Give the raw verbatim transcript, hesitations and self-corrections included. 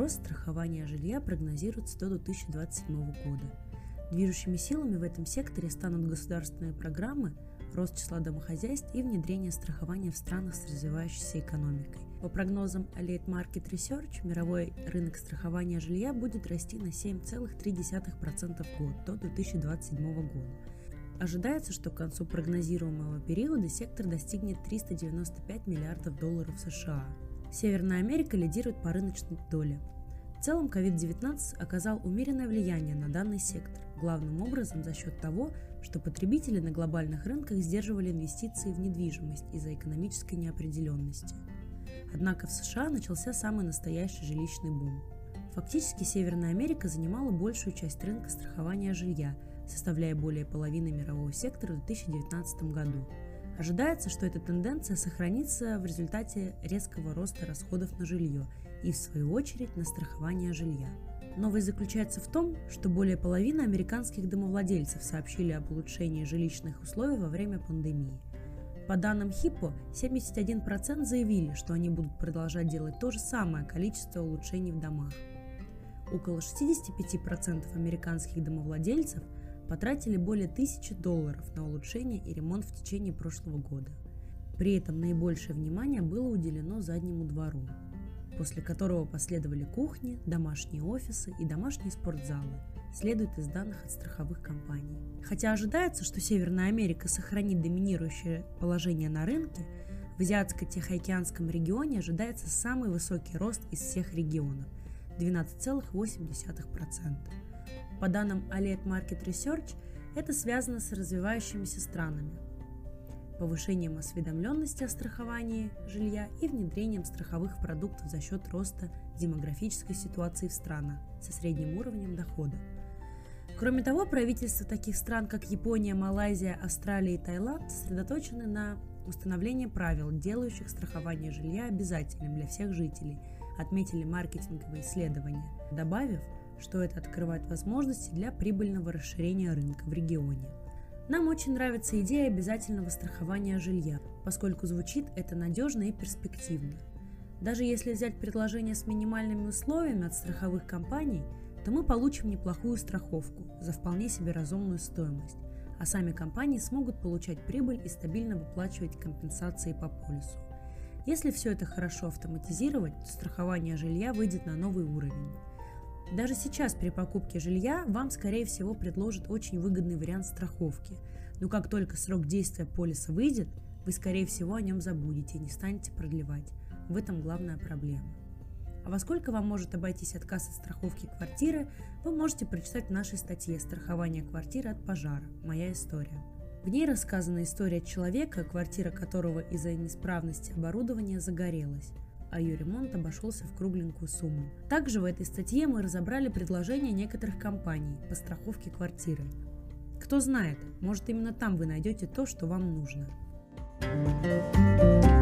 рост страхования жилья прогнозируется до две тысячи двадцать седьмого года. Движущими силами в этом секторе станут государственные программы, рост числа домохозяйств и внедрение страхования в странах с развивающейся экономикой. По прогнозам Allied Market Research, мировой рынок страхования жилья будет расти на семь целых три десятых процента в год до две тысячи двадцать седьмого года. Ожидается, что к концу прогнозируемого периода сектор достигнет триста девяносто пять миллиардов долларов США. Северная Америка лидирует по рыночной доле. В целом, ковид девятнадцать оказал умеренное влияние на данный сектор, главным образом за счет того, что потребители на глобальных рынках сдерживали инвестиции в недвижимость из-за экономической неопределенности. Однако в США начался самый настоящий жилищный бум. Фактически Северная Америка занимала большую часть рынка страхования жилья, составляя более половины мирового сектора в две тысячи девятнадцатом году. Ожидается, что эта тенденция сохранится в результате резкого роста расходов на жилье и, в свою очередь, на страхование жилья. Новость заключается в том, что более половины американских домовладельцев сообщили об улучшении жилищных условий во время пандемии. По данным Hippo, семьдесят один процент заявили, что они будут продолжать делать то же самое количество улучшений в домах. Около шестьдесят пять процентов американских домовладельцев потратили более тысячи долларов на улучшение и ремонт в течение прошлого года. При этом наибольшее внимание было уделено заднему двору, после которого последовали кухни, домашние офисы и домашние спортзалы, следует из данных от страховых компаний. Хотя ожидается, что Северная Америка сохранит доминирующее положение на рынке, в Азиатско-Тихоокеанском регионе ожидается самый высокий рост из всех регионов – двенадцать целых восемь десятых процента. По данным Allied Market Research, это связано с развивающимися странами, повышением осведомленности о страховании жилья и внедрением страховых продуктов за счет роста демографической ситуации в странах со средним уровнем дохода. Кроме того, правительства таких стран, как Япония, Малайзия, Австралия и Таиланд, сосредоточены на установлении правил, делающих страхование жилья обязательным для всех жителей, отметили маркетинговые исследования, добавив, что это открывает возможности для прибыльного расширения рынка в регионе. Нам очень нравится идея обязательного страхования жилья, поскольку звучит это надежно и перспективно. Даже если взять предложение с минимальными условиями от страховых компаний, то мы получим неплохую страховку за вполне себе разумную стоимость, а сами компании смогут получать прибыль и стабильно выплачивать компенсации по полису. Если все это хорошо автоматизировать, то страхование жилья выйдет на новый уровень. Даже сейчас при покупке жилья вам, скорее всего, предложат очень выгодный вариант страховки, но как только срок действия полиса выйдет, вы, скорее всего, о нем забудете и не станете продлевать. В этом главная проблема. А во сколько вам может обойтись отказ от страховки квартиры, вы можете прочитать в нашей статье «Страхование квартиры от пожара. Моя история». В ней рассказана история человека, квартира которого из-за неисправности оборудования загорелась, а ее ремонт обошелся в кругленькую сумму. Также в этой статье мы разобрали предложения некоторых компаний по страховке квартиры. Кто знает, может именно там вы найдете то, что вам нужно.